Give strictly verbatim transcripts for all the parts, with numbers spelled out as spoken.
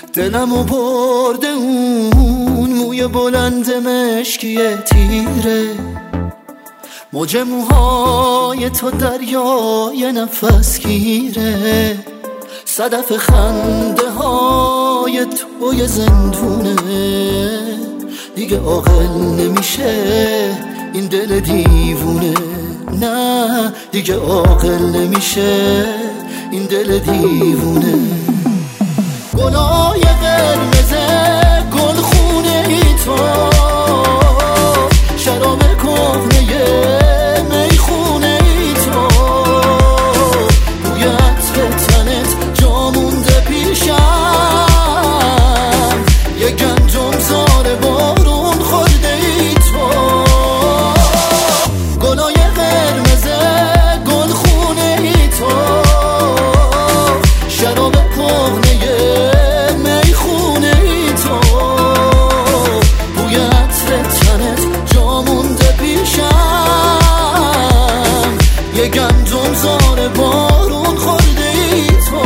دلمو برده اون موی بلند مشکی تیره، موج موهای تو دریای نفس گیره، صدف خنده های توی زندونه. دیگه عاقل نمیشه این دل دیوونه، نه دیگه عاقل نمیشه این دل دیوونه. گلای قرمز گل خونه ای تو، شراب کهنه میخونه ای تو، بوی عطر تنت جا مونده پیشم، یه گندم زار بارون خورده ای تو. گلای قرمز گل خونه ای تو، شراب کهنه یه گندم زار بارون خورده ای تو.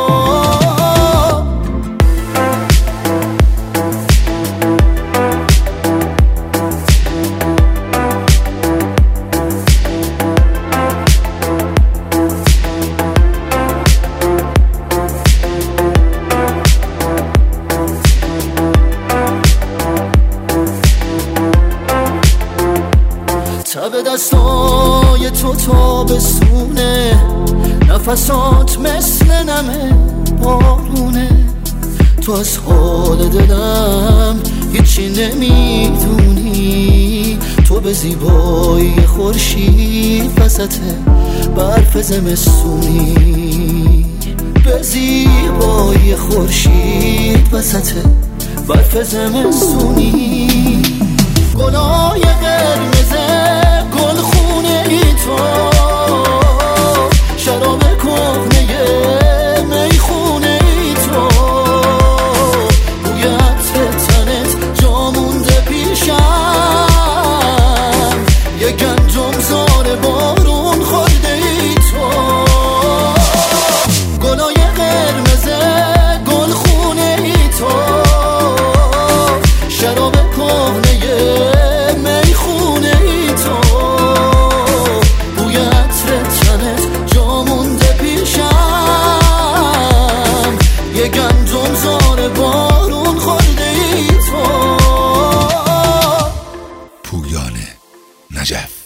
تب دستای تو تابستونه، نفسات مثل نم بارونه. تو از حال دلم هیچی نمیدونی، تو به زیبایی خورشید وسط برف زمستونی، به زیبایی خورشید وسط برف زمستونی. گلای قرمز گل خونه ای تو، شراب کهنه میخونه ای تو، بوی عطر تنت جا مونده پیشم، یه گندم زار بارون خورده ای تو. گلای قرمز گل خونه ای تو، شراب کهنه میخونه ای تو، بوی عطر تنت جا مونده پیشم، یه گندم زار بارون خورده ای تو. پویان نجف.